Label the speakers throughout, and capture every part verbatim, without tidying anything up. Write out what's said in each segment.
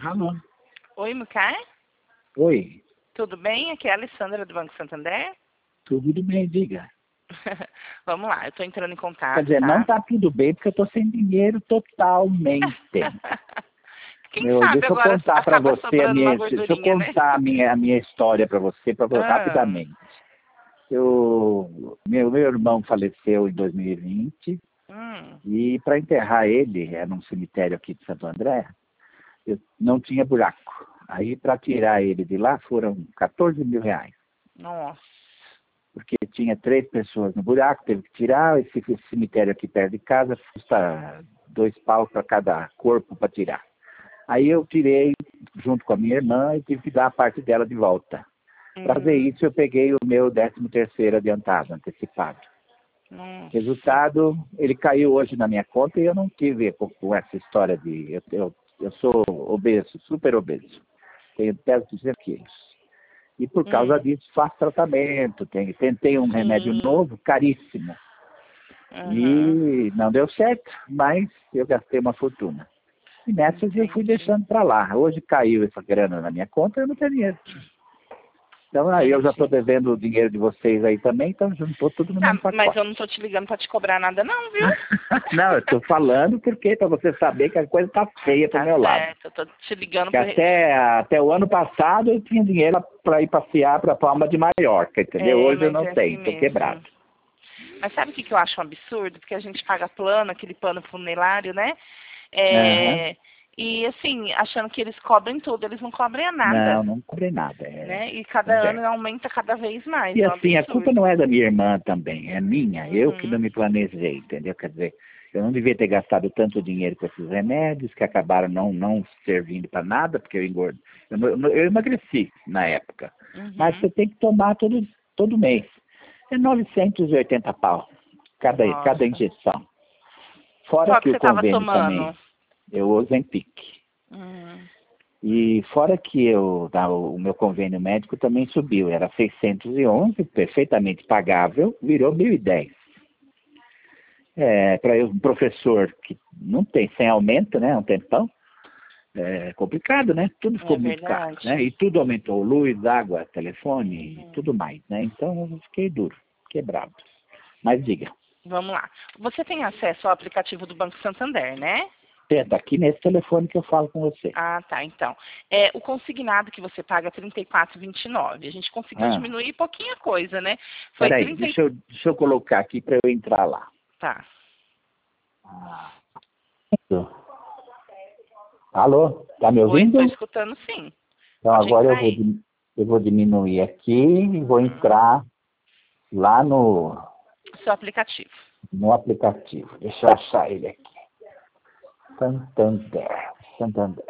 Speaker 1: Alô?
Speaker 2: Oi, Mucay?
Speaker 1: Oi,
Speaker 2: Tudo bem? Aqui é a Alessandra do Banco Santander.
Speaker 1: tudo bem, diga.
Speaker 2: Vamos lá, eu estou entrando em contato,
Speaker 1: Quer dizer,
Speaker 2: tá?
Speaker 1: não tá tudo bem porque eu tô sem dinheiro totalmente.
Speaker 2: Quem
Speaker 1: Meu,
Speaker 2: sabe
Speaker 1: deixa eu
Speaker 2: agora
Speaker 1: contar para
Speaker 2: acaba
Speaker 1: você a
Speaker 2: sobrando uma
Speaker 1: minha, deixa eu
Speaker 2: gordurinha, né?
Speaker 1: contar a minha, a minha história para você, pra,
Speaker 2: Ah,
Speaker 1: rapidamente. Eu, meu, meu irmão faleceu em dois mil e vinte
Speaker 2: hum,
Speaker 1: e para enterrar ele, era num cemitério aqui de Santo André, eu não tinha buraco. Aí para tirar ele de lá foram quatorze mil reais.
Speaker 2: nossa.
Speaker 1: Porque tinha três pessoas no buraco, teve que tirar. Esse, esse cemitério aqui perto de casa custa dois pau para cada corpo para tirar. Aí eu tirei junto com a minha irmã e tive que dar a parte dela de volta. Para fazer
Speaker 2: Hum,
Speaker 1: isso eu peguei o meu décimo terceiro adiantado, antecipado.
Speaker 2: nossa.
Speaker 1: Resultado, ele caiu hoje na minha conta e eu não tive com, com essa história de... Eu, eu, eu sou obeso, super obeso. Tenho peso duzentos quilos. E por causa
Speaker 2: Hum,
Speaker 1: disso faço tratamento, tem, tentei um remédio
Speaker 2: sim.
Speaker 1: novo, caríssimo.
Speaker 2: Uhum,
Speaker 1: E não deu certo, mas eu gastei uma fortuna. E nessas eu fui
Speaker 2: entendi.
Speaker 1: deixando para lá. Hoje caiu essa grana na minha conta, eu não tenho dinheiro. Então aí eu já estou
Speaker 2: Entendi.
Speaker 1: devendo o dinheiro de vocês aí também, então juntou tudo no
Speaker 2: Tá,
Speaker 1: mesmo
Speaker 2: mas eu
Speaker 1: pacote.
Speaker 2: não tô te ligando pra te cobrar nada não, viu?
Speaker 1: Não, eu estou falando porque para você saber que a coisa está feia para o
Speaker 2: Tá
Speaker 1: meu lado.
Speaker 2: certo, eu tô te ligando
Speaker 1: Que
Speaker 2: pra...
Speaker 1: até, até o ano passado eu tinha dinheiro para ir passear para Palma de Mallorca, entendeu?
Speaker 2: É,
Speaker 1: Hoje eu
Speaker 2: mas
Speaker 1: não
Speaker 2: é assim
Speaker 1: tenho, estou quebrado.
Speaker 2: mesmo. Mas sabe o que, que eu acho um absurdo? Porque a gente paga plano, aquele plano funerário, né?
Speaker 1: Aham.
Speaker 2: É, e assim, achando que eles cobrem tudo, eles não cobrem a
Speaker 1: Não,
Speaker 2: nada,
Speaker 1: não comprei nada. É,
Speaker 2: né? E
Speaker 1: pois
Speaker 2: cada
Speaker 1: é.
Speaker 2: ano aumenta cada vez mais,
Speaker 1: E
Speaker 2: é um
Speaker 1: assim, a culpa
Speaker 2: absurdo.
Speaker 1: não é da minha irmã também, é minha. Eu que não
Speaker 2: Uhum,
Speaker 1: me planejei, entendeu? Quer dizer, eu não devia ter gastado tanto dinheiro com esses remédios que acabaram não, não servindo para nada, porque eu engordo. Eu, não- eu emagreci na época. Mas
Speaker 2: uhum.
Speaker 1: você tem que tomar todo, todo mês. É novecentos e oitenta pau cada, cada
Speaker 2: Nossa.
Speaker 1: injeção. Fora
Speaker 2: Qual
Speaker 1: que
Speaker 2: que
Speaker 1: o
Speaker 2: você tava
Speaker 1: convênio
Speaker 2: tomando?
Speaker 1: também, eu Ozempic.
Speaker 2: Hum,
Speaker 1: E fora que eu, tá, o meu convênio médico também subiu, era seiscentos e onze, perfeitamente pagável, virou mil e dez. É, para um professor que não tem, sem aumento, né, um tempão, é complicado, né? Tudo ficou
Speaker 2: é
Speaker 1: muito caro,
Speaker 2: verdade.
Speaker 1: né? E tudo aumentou, luz, água, telefone, e
Speaker 2: Uhum.
Speaker 1: tudo mais, né? Então eu fiquei duro, quebrado. Mas diga,
Speaker 2: Vamos lá. Você tem acesso ao aplicativo do Banco Santander, né?
Speaker 1: tenta aqui nesse telefone que eu falo com você.
Speaker 2: Ah, tá. Então, é, o consignado que você paga é trinta e quatro e vinte e nove. A gente conseguiu
Speaker 1: Ah,
Speaker 2: diminuir pouquinha coisa, né? Foi
Speaker 1: peraí,
Speaker 2: trinta e...
Speaker 1: deixa eu, deixa eu colocar aqui para eu entrar lá.
Speaker 2: Tá.
Speaker 1: Alô, tá me
Speaker 2: Oi, estou
Speaker 1: ouvindo?
Speaker 2: escutando sim.
Speaker 1: Então
Speaker 2: Pode
Speaker 1: agora eu
Speaker 2: entrar
Speaker 1: vou,
Speaker 2: aí.
Speaker 1: dim- eu vou diminuir aqui e vou
Speaker 2: Hum,
Speaker 1: entrar lá no,
Speaker 2: seu aplicativo.
Speaker 1: no aplicativo. Deixa eu achar ele aqui. Santander. Santander.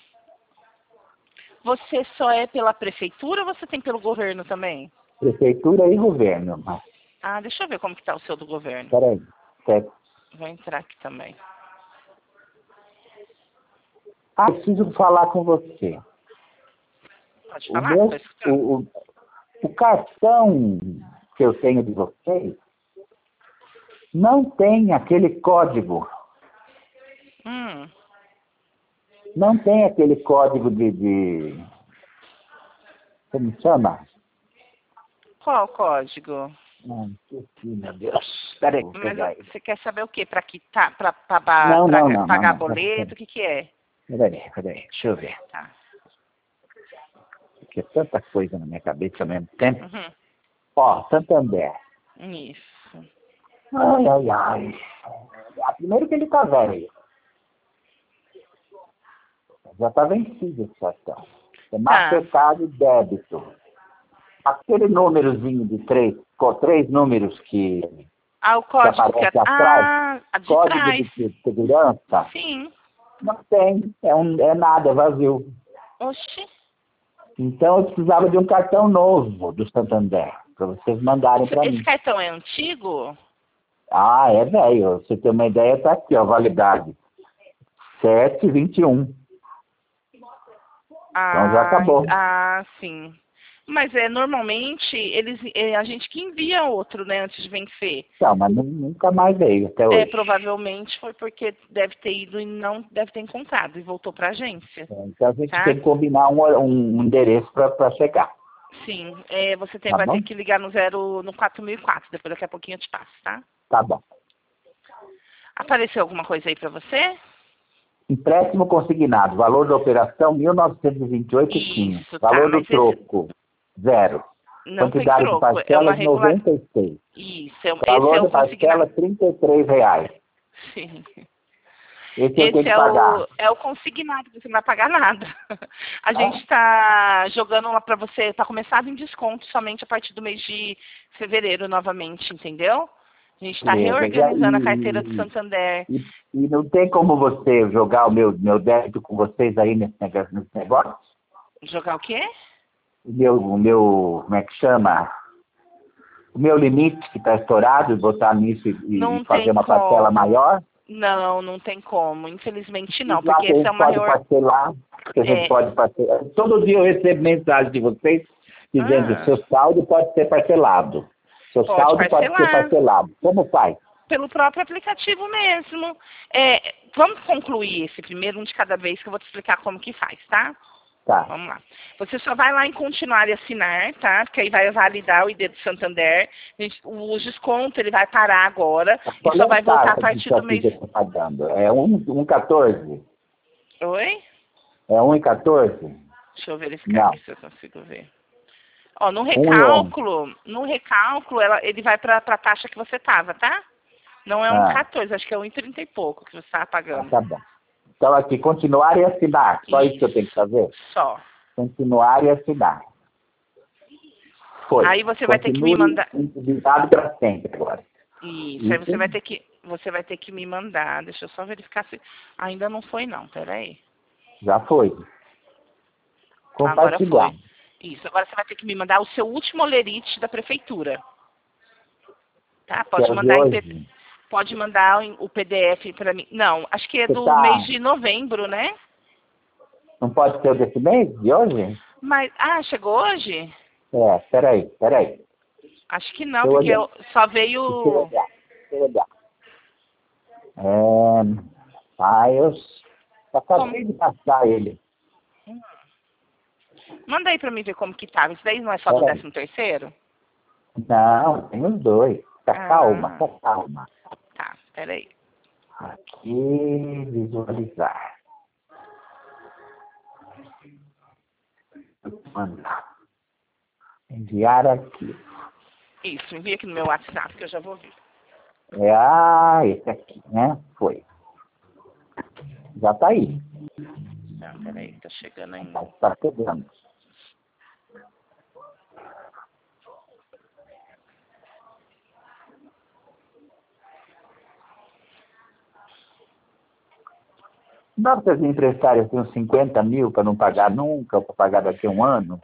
Speaker 2: Você só é pela prefeitura ou você tem pelo governo também?
Speaker 1: Prefeitura e governo. Mas,
Speaker 2: Ah, deixa eu ver como que tá o seu do governo.
Speaker 1: peraí. Certo.
Speaker 2: Vou entrar aqui também.
Speaker 1: Ah, preciso falar com você.
Speaker 2: Pode
Speaker 1: O
Speaker 2: falar?
Speaker 1: meu,
Speaker 2: Estou escutando.
Speaker 1: o, o, o cartão que eu tenho de vocês não tem aquele código.
Speaker 2: Hum,
Speaker 1: Não tem aquele código de, de como chama?
Speaker 2: qual o código?
Speaker 1: Não, esqueci, meu Deus. Peraí, vou
Speaker 2: Mas
Speaker 1: pegar
Speaker 2: ó,
Speaker 1: ele.
Speaker 2: você quer saber o quê? Para quitar, para pagar,
Speaker 1: Não, não,
Speaker 2: pra
Speaker 1: não, não,
Speaker 2: pagar
Speaker 1: não. Peraí,
Speaker 2: boleto?
Speaker 1: peraí.
Speaker 2: O que que é?
Speaker 1: Peraí, peraí. Deixa eu ver.
Speaker 2: Tá.
Speaker 1: Porque é tanta coisa na minha cabeça ao mesmo tempo.
Speaker 2: Uhum.
Speaker 1: Ó, Santander.
Speaker 2: Isso.
Speaker 1: Ai, ai, ai. Ah, primeiro que ele tá velho. Já tá vencido esse cartão. É
Speaker 2: Tá.
Speaker 1: Mastercard e débito. Aquele númerozinho de três, com três números que,
Speaker 2: Ah, o
Speaker 1: que
Speaker 2: código que é...
Speaker 1: aparece atrás,
Speaker 2: Ah, a de
Speaker 1: código
Speaker 2: trás.
Speaker 1: de de segurança,
Speaker 2: Sim.
Speaker 1: não tem. É, um, é nada, é vazio.
Speaker 2: Oxi.
Speaker 1: Então eu precisava de um cartão novo do Santander, para vocês mandarem
Speaker 2: Esse,
Speaker 1: para
Speaker 2: esse
Speaker 1: mim.
Speaker 2: cartão é antigo?
Speaker 1: Ah, é velho. Você tem uma ideia, tá aqui, ó, validade. sete e vinte e um. Então já
Speaker 2: Ah, ent-
Speaker 1: acabou.
Speaker 2: ah, sim. Mas é, normalmente, eles, é a gente que envia outro, né, antes de vencer.
Speaker 1: Não, mas nu- nunca mais veio até hoje.
Speaker 2: É, provavelmente foi porque deve ter ido e não deve ter encontrado e voltou para a agência.
Speaker 1: É, então a gente
Speaker 2: Tá?
Speaker 1: tem que combinar um, um endereço para chegar.
Speaker 2: Sim, é, você tem,
Speaker 1: Tá
Speaker 2: vai
Speaker 1: bom?
Speaker 2: ter que ligar no zero, no quatro mil e quatro, depois daqui a pouquinho eu te passo, tá?
Speaker 1: Tá bom.
Speaker 2: Apareceu alguma coisa aí para você?
Speaker 1: Empréstimo consignado, valor da operação mil novecentos e vinte e oito e quinze.
Speaker 2: Isso, tá,
Speaker 1: Valor do
Speaker 2: mas esse
Speaker 1: troco, zero.
Speaker 2: não tem
Speaker 1: Quantidade de
Speaker 2: troco, é uma
Speaker 1: parcelas,
Speaker 2: regular...
Speaker 1: noventa e seis.
Speaker 2: Isso, é, um- esse
Speaker 1: Valor
Speaker 2: é o
Speaker 1: da parcela,
Speaker 2: consignado.
Speaker 1: trinta e três reais.
Speaker 2: Sim.
Speaker 1: Esse eu tenho
Speaker 2: Esse
Speaker 1: que
Speaker 2: é
Speaker 1: pagar.
Speaker 2: o, é o consignado, você não vai pagar nada. A
Speaker 1: Ah,
Speaker 2: gente está jogando lá para você, está começado em desconto somente a partir do mês de fevereiro novamente, entendeu? A gente está
Speaker 1: beleza.
Speaker 2: reorganizando a carteira do
Speaker 1: E,
Speaker 2: Santander.
Speaker 1: e, e não tem como você jogar o meu, meu débito com vocês aí nesse negócio? Nesse negócio?
Speaker 2: Jogar o quê?
Speaker 1: O meu, o meu, como é que chama? O meu limite que está estourado, e botar nisso e, e
Speaker 2: Não
Speaker 1: fazer
Speaker 2: tem
Speaker 1: uma parcela
Speaker 2: como.
Speaker 1: maior?
Speaker 2: Não, não tem como. Infelizmente
Speaker 1: E
Speaker 2: não,
Speaker 1: lá
Speaker 2: porque
Speaker 1: que a
Speaker 2: essa é
Speaker 1: gente
Speaker 2: uma
Speaker 1: pode
Speaker 2: reor...
Speaker 1: parcelar, que a gente
Speaker 2: É.
Speaker 1: pode parcelar. Todo dia eu recebo mensagem de vocês dizendo que
Speaker 2: Ah,
Speaker 1: seu saldo pode ser parcelado. Seu
Speaker 2: pode
Speaker 1: saldo pode ser
Speaker 2: parcelar.
Speaker 1: parcelado. Como faz?
Speaker 2: Pelo próprio aplicativo mesmo. É, vamos concluir esse primeiro, um de cada vez, que eu vou te explicar como que faz, tá?
Speaker 1: Tá.
Speaker 2: Vamos lá. Você só vai lá em continuar e assinar, tá? Porque aí vai validar o I D do Santander. Gente, o desconto ele vai parar agora e
Speaker 1: Qual é
Speaker 2: só
Speaker 1: a
Speaker 2: vai voltar a
Speaker 1: taxa
Speaker 2: partir
Speaker 1: disso
Speaker 2: do
Speaker 1: aqui
Speaker 2: mês.
Speaker 1: que eu estou pagando? É um vírgula quatorze?
Speaker 2: Oi?
Speaker 1: É um vírgula quatorze?
Speaker 2: Deixa eu verificar
Speaker 1: Não.
Speaker 2: aqui se eu consigo ver. Ó, no
Speaker 1: um e onze.
Speaker 2: recálculo, no recálculo, ela, ele vai para a taxa que você tava, tá? Não é um
Speaker 1: Ah,
Speaker 2: quatorze, acho que é um e trinta e pouco que você estava
Speaker 1: ah,
Speaker 2: pagando.
Speaker 1: tá bom. Então aqui, continuar e assinar. Só isso que eu tenho que
Speaker 2: Isso,
Speaker 1: fazer?
Speaker 2: só.
Speaker 1: Continuar e assinar. Foi.
Speaker 2: Aí você vai ter que me
Speaker 1: Continue
Speaker 2: mandar.
Speaker 1: endividado para sempre agora.
Speaker 2: Isso, aí
Speaker 1: Isso?
Speaker 2: você vai ter que. Você vai ter que me mandar. Deixa eu só verificar se. Ainda não foi não, peraí.
Speaker 1: Já foi.
Speaker 2: Agora
Speaker 1: Compartilhar.
Speaker 2: foi. Isso, agora você vai ter que me mandar o seu último olerite da prefeitura. Tá?
Speaker 1: Que
Speaker 2: Pode
Speaker 1: é o de
Speaker 2: mandar em P-
Speaker 1: hoje.
Speaker 2: pode mandar em- o P D F para mim. Não, acho que é
Speaker 1: Você
Speaker 2: do mês
Speaker 1: tá...
Speaker 2: de novembro, né?
Speaker 1: Não pode ser o desse mês? De hoje?
Speaker 2: Mas, ah, chegou hoje?
Speaker 1: É, peraí, peraí.
Speaker 2: Acho que não,
Speaker 1: Deixa eu
Speaker 2: porque
Speaker 1: olhar.
Speaker 2: eu- só
Speaker 1: Deixa eu
Speaker 2: veio.
Speaker 1: olhar. Deixa eu olhar. É... Files. Acabei de passar ele.
Speaker 2: Manda aí pra mim ver como que tava. Isso daí não é só do
Speaker 1: Peraí.
Speaker 2: décimo terceiro?
Speaker 1: Não, tem os dois. Tá
Speaker 2: Ah.
Speaker 1: calma, tá calma.
Speaker 2: Tá, peraí.
Speaker 1: Aqui, visualizar. Mandar. Enviar aqui.
Speaker 2: Isso, envia aqui no meu WhatsApp que eu já vou ver.
Speaker 1: É, ah, esse aqui, né? Foi. Já tá aí.
Speaker 2: Não, peraí, tá chegando ainda.
Speaker 1: Tá, tá pegando. Dá pra vocês me emprestarem assim, uns cinquenta mil para não pagar nunca, para pagar daqui a um ano?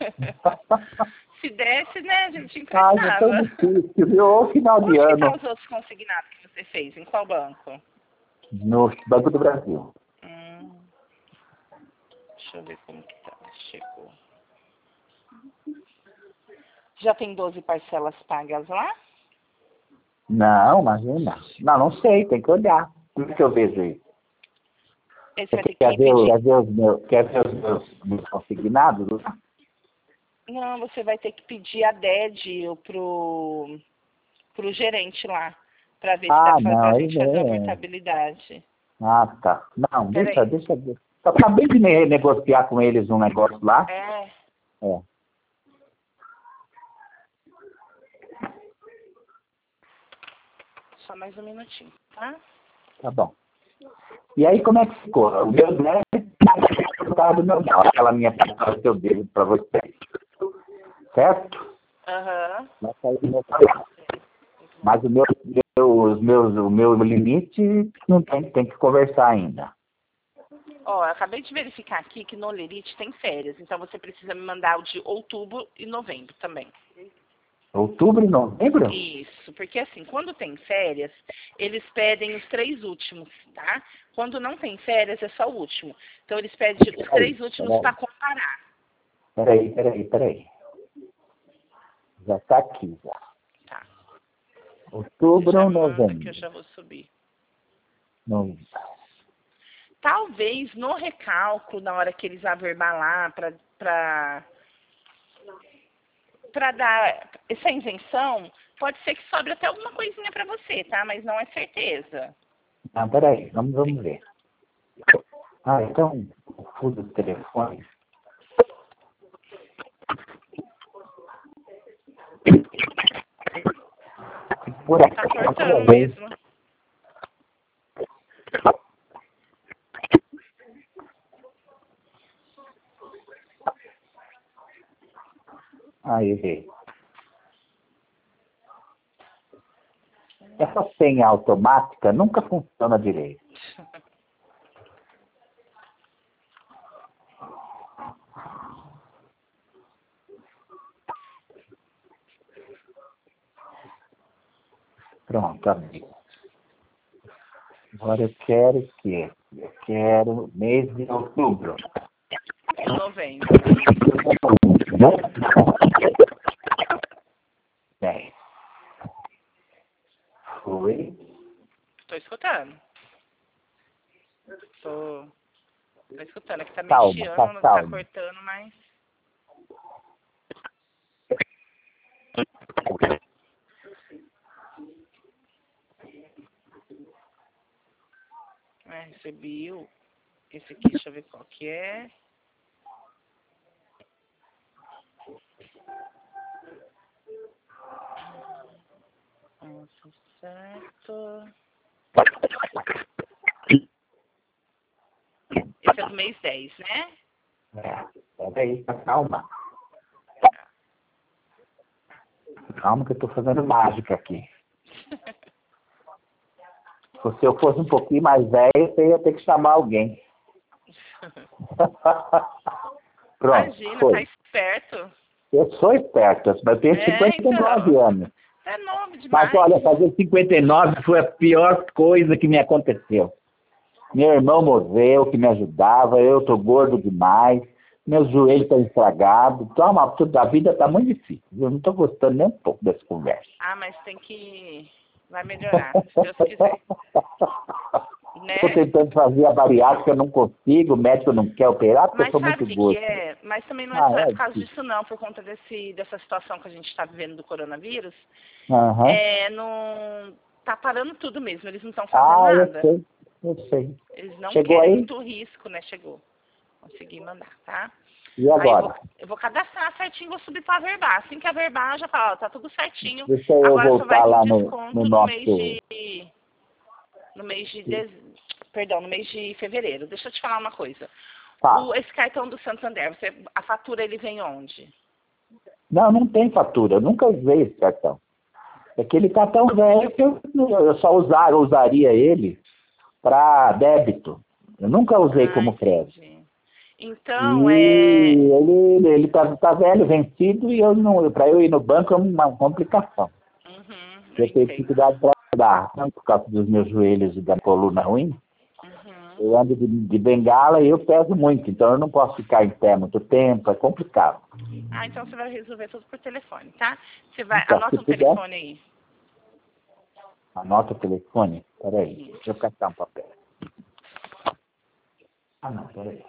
Speaker 2: Se desse, né, a gente
Speaker 1: Ah, já tô
Speaker 2: emprestava.
Speaker 1: difícil, viu? Ô, final
Speaker 2: Onde
Speaker 1: de
Speaker 2: que tá
Speaker 1: ano
Speaker 2: os outros consignados que você fez? Em qual banco?
Speaker 1: no Banco do Brasil.
Speaker 2: Hum, deixa eu ver como que tá. Chegou. Já tem doze parcelas pagas lá?
Speaker 1: Não, imagina. Não, não sei, tem que olhar. Como é que eu vejo isso?
Speaker 2: Esse
Speaker 1: Você
Speaker 2: vai ter
Speaker 1: quer
Speaker 2: que
Speaker 1: ver, o-
Speaker 2: pedir.
Speaker 1: quer ver os meus, quer ver os meus, meus consignados?
Speaker 2: Não, você vai ter que pedir a D E D pro, pro gerente lá. Pra ver se dá
Speaker 1: Ah,
Speaker 2: pra,
Speaker 1: não,
Speaker 2: pra
Speaker 1: aí
Speaker 2: gente fazer uma
Speaker 1: é.
Speaker 2: portabilidade.
Speaker 1: Ah, tá. Não,
Speaker 2: Peraí.
Speaker 1: deixa, deixa, deixa. Eu acabei de ne- negociar com eles um negócio lá.
Speaker 2: É.
Speaker 1: É.
Speaker 2: Só mais um minutinho, tá?
Speaker 1: Tá bom. E aí, como é que ficou? O meu débito estava do meu não, aquela minha palavra que eu devo para vocês. Certo?
Speaker 2: Aham.
Speaker 1: Vai sair do meu salário. Mas o meu, meu, os meus, o meu limite não tem, tem que conversar ainda.
Speaker 2: Ó, eu acabei de verificar aqui que no Lerite tem férias, então você precisa me mandar o de outubro e novembro também.
Speaker 1: Outubro e novembro?
Speaker 2: Isso, porque assim, quando tem férias, eles pedem os três últimos, tá? Quando não tem férias, é só o último. Então eles pedem os três últimos para comparar.
Speaker 1: Peraí, peraí, peraí. Já tá aqui, já.
Speaker 2: Tá.
Speaker 1: Outubro
Speaker 2: Já
Speaker 1: ou
Speaker 2: manda
Speaker 1: novembro?
Speaker 2: que eu já vou subir.
Speaker 1: Novembro.
Speaker 2: Talvez no recálculo, na hora que eles averbar lá para para para dar essa isenção, pode ser que sobre até alguma coisinha para você, tá? Mas não é certeza.
Speaker 1: Ah, peraí, vamos, vamos ver. Ah, então, o fio do telefone. Por aqui,
Speaker 2: Tá cortando
Speaker 1: por aí.
Speaker 2: mesmo.
Speaker 1: Aí, errei. Essa senha automática nunca funciona direito. Pronto, amigo. Agora eu quero o quê? Eu quero mês de outubro.
Speaker 2: Novembro.
Speaker 1: Bem. Foi.
Speaker 2: Tô escutando. Tô, tô escutando. Aqui tá meio
Speaker 1: Calma,
Speaker 2: chiando,
Speaker 1: tá
Speaker 2: não tá
Speaker 1: calma.
Speaker 2: cortando, mas... É, recebi o... Esse aqui, deixa eu ver qual que é. Nossa, certo. Esse é do mês dez, né?
Speaker 1: É, peraí, calma. Calma que eu tô fazendo mágica aqui. Se eu fosse um pouquinho mais velho, eu ia ter que chamar alguém. Pronto,
Speaker 2: Imagina,
Speaker 1: foi.
Speaker 2: tá esperto.
Speaker 1: Eu sou esperto, mas eu tenho
Speaker 2: É,
Speaker 1: cinquenta e nove
Speaker 2: então.
Speaker 1: anos.
Speaker 2: É novo
Speaker 1: Mas
Speaker 2: demais.
Speaker 1: olha, fazer cinquenta e nove foi a pior coisa que me aconteceu. Meu irmão morreu, que me ajudava, eu tô gordo demais, meus joelhos estão estragados, toma, tudo, a vida tá muito difícil. Eu não tô gostando nem um pouco dessa conversa.
Speaker 2: Ah, mas tem que... Vai melhorar, se Deus quiser. Né?
Speaker 1: Estou tentando fazer a bariátrica, não consigo, o médico não quer operar porque eu
Speaker 2: Mas
Speaker 1: sou
Speaker 2: sabe
Speaker 1: muito
Speaker 2: o que, que
Speaker 1: gordo.
Speaker 2: é? Mas também não é
Speaker 1: Ah,
Speaker 2: só
Speaker 1: é
Speaker 2: por causa
Speaker 1: difícil.
Speaker 2: disso, não, por conta desse, dessa situação que a gente está vivendo do coronavírus.
Speaker 1: Aham.
Speaker 2: É, não... Tá parando tudo mesmo, eles não estão fazendo
Speaker 1: Ah, eu
Speaker 2: nada.
Speaker 1: sei, eu sei.
Speaker 2: Eles não
Speaker 1: Chegou
Speaker 2: querem
Speaker 1: aí?
Speaker 2: muito risco, né? Chegou. Consegui mandar, tá?
Speaker 1: E
Speaker 2: Aí eu vou,
Speaker 1: agora?
Speaker 2: eu vou cadastrar certinho, vou subir para averbar. Assim que averbar, já fala, ó, tá tudo certinho.
Speaker 1: Deixa eu
Speaker 2: Agora só vai
Speaker 1: voltar
Speaker 2: vir
Speaker 1: lá no, no
Speaker 2: desconto no mês
Speaker 1: nosso...
Speaker 2: de... No mês de... dez- Perdão, no mês de fevereiro. Deixa eu te falar uma coisa. O,
Speaker 1: Fala.
Speaker 2: esse cartão do Santander, você, a fatura ele vem onde?
Speaker 1: Não, não tem fatura. Eu nunca usei esse cartão. É que ele tá tão velho que eu, eu só usar, eu usaria ele para débito. Eu nunca usei
Speaker 2: Ah,
Speaker 1: como crédito.
Speaker 2: entendi. Então,
Speaker 1: E
Speaker 2: é...
Speaker 1: ele, ele tá, tá velho, vencido, e eu não, para eu ir no banco é uma complicação.
Speaker 2: Uhum, eu
Speaker 1: Eu tenho
Speaker 2: entendo.
Speaker 1: dificuldade para andar, tanto por causa dos meus joelhos e da coluna ruim.
Speaker 2: Uhum.
Speaker 1: Eu ando de, de bengala e eu peso muito, então eu não posso ficar em pé muito tempo, é complicado.
Speaker 2: Ah, então você vai resolver tudo por telefone, tá? Você vai...
Speaker 1: Então, se
Speaker 2: Anota um
Speaker 1: puder,
Speaker 2: telefone aí.
Speaker 1: anota o telefone. Peraí, deixa eu
Speaker 2: Isso.
Speaker 1: catar um papel. Ah, não, peraí.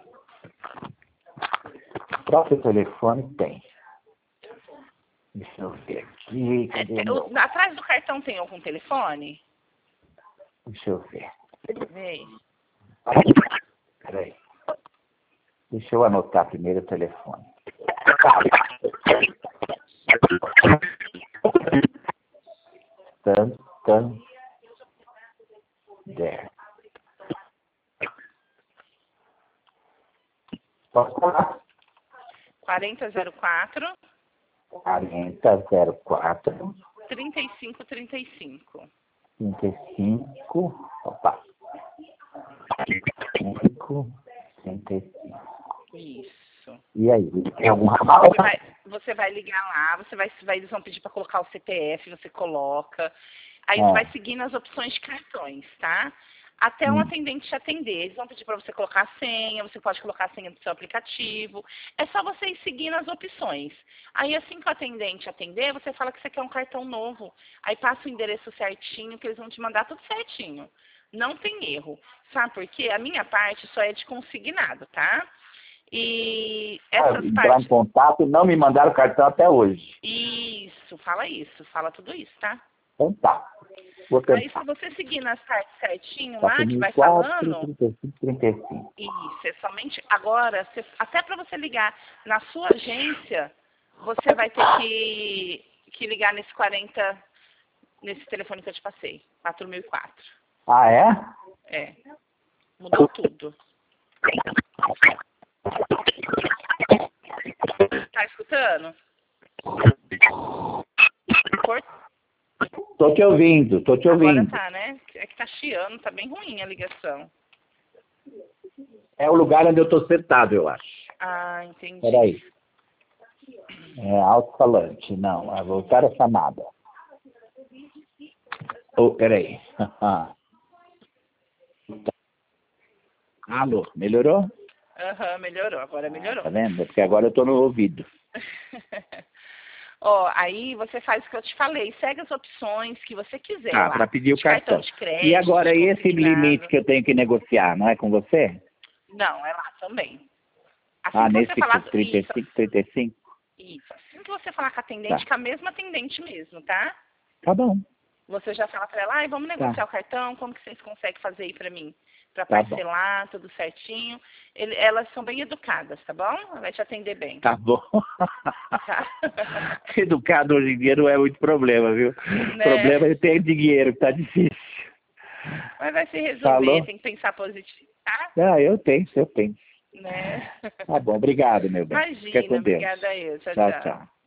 Speaker 1: O próprio telefone tem. Deixa eu ver aqui,
Speaker 2: É,
Speaker 1: cadê o
Speaker 2: te-
Speaker 1: meu?
Speaker 2: o- atrás do cartão tem algum telefone?
Speaker 1: Deixa eu ver.
Speaker 2: Vê.
Speaker 1: Peraí. Deixa eu anotar primeiro o telefone. Santander. Posso falar?
Speaker 2: quarenta zero quatro,
Speaker 1: quarenta zero quatro,
Speaker 2: trinta e cinco trinta e cinco.
Speaker 1: trinta e cinco. Opa. cinco, trinta e cinco.
Speaker 2: Isso.
Speaker 1: E aí, tem alguma
Speaker 2: Você
Speaker 1: falta?
Speaker 2: vai, você vai ligar lá, você vai, vai, eles vão pedir para colocar o C P F, você coloca. Aí você vai
Speaker 1: Ah,
Speaker 2: seguindo as opções de cartões, tá? até um
Speaker 1: Hum.
Speaker 2: atendente te atender. Eles vão pedir para você colocar a senha, você pode colocar a senha do seu aplicativo. É só você ir seguindo as opções. Aí assim que o atendente atender, você fala que você quer um cartão novo. Aí passa o endereço certinho, que eles vão te mandar tudo certinho. Não tem erro. Sabe por quê? A minha parte só é de consignado, tá? E essas
Speaker 1: Ah, entrar
Speaker 2: partes...
Speaker 1: em contato, não me mandaram o cartão até hoje.
Speaker 2: Isso, fala isso, fala tudo isso, tá?
Speaker 1: Então tá. Vou
Speaker 2: Aí
Speaker 1: tentar.
Speaker 2: se você seguir nas partes certinho lá, que vai
Speaker 1: quatro
Speaker 2: falando...
Speaker 1: mil e quatro, trinta e cinco, trinta e cinco.
Speaker 2: Isso, é somente agora, você- até para você ligar na sua agência, você vai ter que, que ligar nesse quarenta, nesse telefone que eu te passei, quatro mil e quatro.
Speaker 1: Ah, é?
Speaker 2: É, mudou tudo. Tá escutando? Cort-
Speaker 1: Tô te ouvindo, tô te
Speaker 2: Agora
Speaker 1: ouvindo.
Speaker 2: tá, né? É que tá chiando, tá bem ruim a ligação.
Speaker 1: É o lugar onde eu tô sentado, eu acho.
Speaker 2: Ah, entendi.
Speaker 1: Peraí. É alto-falante. Não, é voltar a chamada. Oh, peraí. Alô, melhorou?
Speaker 2: Aham, melhorou, agora melhorou.
Speaker 1: Tá vendo? Porque agora eu tô no ouvido.
Speaker 2: Ó, aí você faz o que eu te falei, segue as opções que você quiser
Speaker 1: Ah,
Speaker 2: lá.
Speaker 1: para pedir o
Speaker 2: De
Speaker 1: cartão.
Speaker 2: de crédito,
Speaker 1: E agora,
Speaker 2: de
Speaker 1: e esse
Speaker 2: consignado.
Speaker 1: limite que eu tenho que negociar, não é com você?
Speaker 2: Não, é lá também. Assim
Speaker 1: Ah,
Speaker 2: que
Speaker 1: nesse
Speaker 2: você falar...
Speaker 1: trinta e
Speaker 2: Isso,
Speaker 1: cinco, trinta e cinco?
Speaker 2: isso. Assim que você falar com a atendente,
Speaker 1: Tá.
Speaker 2: com a mesma atendente mesmo, tá?
Speaker 1: Tá bom.
Speaker 2: Você já fala pra ela, ai, vamos negociar
Speaker 1: Tá.
Speaker 2: o cartão, como que vocês conseguem fazer aí pra mim? Pra
Speaker 1: Tá bom.
Speaker 2: parcelar, tudo certinho. Ele- elas são bem educadas, tá bom? Ela vai te atender bem.
Speaker 1: Tá bom.
Speaker 2: Tá?
Speaker 1: Educado hoje em dia não é muito problema, viu? O
Speaker 2: Né?
Speaker 1: problema é ter dinheiro, que tá difícil.
Speaker 2: Mas vai se resolver,
Speaker 1: Falou?
Speaker 2: tem que pensar positivo, tá?
Speaker 1: Ah, eu tenho, eu tenho.
Speaker 2: Né?
Speaker 1: Tá bom, obrigado, meu bem. Fica
Speaker 2: Imagina,
Speaker 1: com Deus.
Speaker 2: obrigada a eu. Tchau,
Speaker 1: Tchau,
Speaker 2: tchau.
Speaker 1: tchau.